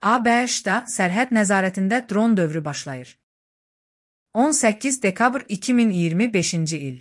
ABŞ-da sərhəd nəzarətində dron dövrü başlayır. 18 dekabr 2025-ci il.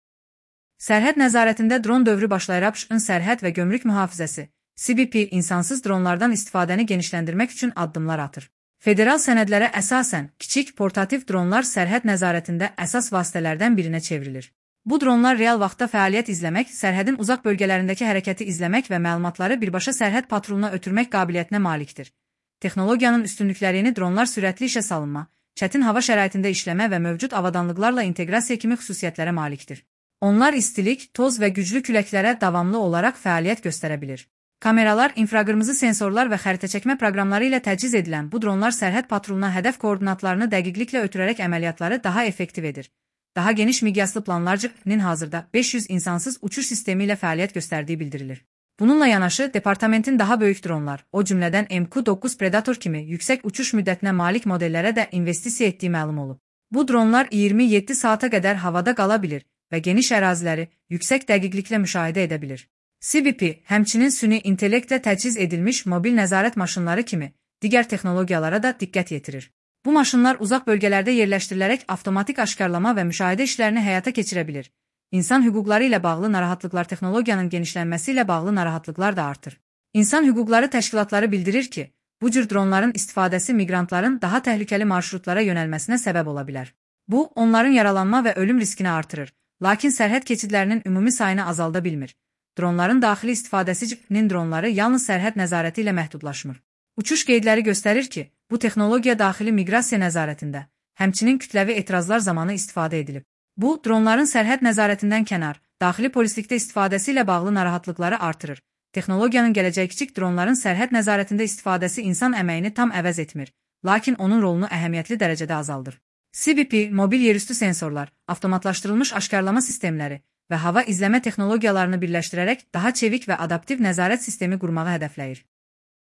Sərhəd nəzarətində dron dövrü başlayır. ABŞ-ın sərhəd və gömrük mühafizəsi, CBP, insansız dronlardan istifadəni genişləndirmək üçün addımlar atır. Federal sənədlərə əsasən, kiçik portativ dronlar sərhəd nəzarətində əsas vasitələrdən birinə çevrilir. Bu dronlar real vaxtda fəaliyyət izləmək, sərhədin uzaq bölgələrindəki hərəkəti izləmək və məlumatları birbaşa sərhəd patruluna ötürmək qabiliyyətinə malikdir. Texnologiyanın üstünlüklərini dronlar sürətli işə salınma, çətin hava şəraitində işləmə və mövcud avadanlıqlarla inteqrasiya kimi xüsusiyyətlərə malikdir. Onlar istilik, toz və güclü küləklərə davamlı olaraq fəaliyyət göstərə bilir. Kameralar, infraqırmızı sensorlar və xəritə çəkmə proqramları ilə təchiz edilən bu dronlar sərhəd patruluna hədəf koordinatlarını dəqiqliklə ötürərək əməliyyatları daha effektiv edir. Daha geniş miqyaslı planlarcının hazırda 500 insansız uçuş sistemi ilə fəaliyyət göstərdiyi bildirilir. Bununla yanaşı, departamentin daha böyük dronlar, o cümlədən MQ-9 Predator kimi yüksək uçuş müddətinə malik modellərə də investisiya etdiyi məlum olub. Bu dronlar 27 saata qədər havada qala bilir və geniş əraziləri yüksək dəqiqliklə müşahidə edə bilir. CBP həmçinin süni intellektlə təchiz edilmiş mobil nəzarət maşınları kimi digər texnologiyalara da diqqət yetirir. Bu maşınlar uzaq bölgələrdə yerləşdirilərək avtomatik aşkarlama və müşahidə işlərini həyata keçirə bilir. İnsan hüquqları ilə bağlı narahatlıqlar, texnologiyanın genişlənməsi ilə bağlı narahatlıqlar da artır. İnsan hüquqları təşkilatları bildirir ki, bu cür dronların istifadəsi miqrantların daha təhlükəli marşrutlara yönəlməsinə səbəb ola bilər. Bu, onların yaralanma və ölüm riskini artırır, lakin sərhəd keçidlərinin ümumi sayını azalda bilmir. Dronların daxili istifadəsinin dronları yalnız sərhəd nəzarəti ilə məhdudlaşmır. Uçuş qeydləri göstərir ki, bu texnologiya daxili miqrasiya nəzarətində, həmçinin kütləvi etirazlar zamanı istifadə edilib. Bu, dronların sərhəd nəzarətindən kənar, daxili polislikdə istifadəsi ilə bağlı narahatlıqları artırır. Texnologiyanın gələcək kiçik dronların sərhəd nəzarətində istifadəsi insan əməyini tam əvəz etmir, lakin onun rolunu əhəmiyyətli dərəcədə azaldır. CBP, mobil yerüstü sensorlar, avtomatlaşdırılmış aşkarlama sistemləri və hava izləmə texnologiyalarını birləşdirərək daha çevik və adaptiv nəzarət sistemi qurmağı hədəfləyir.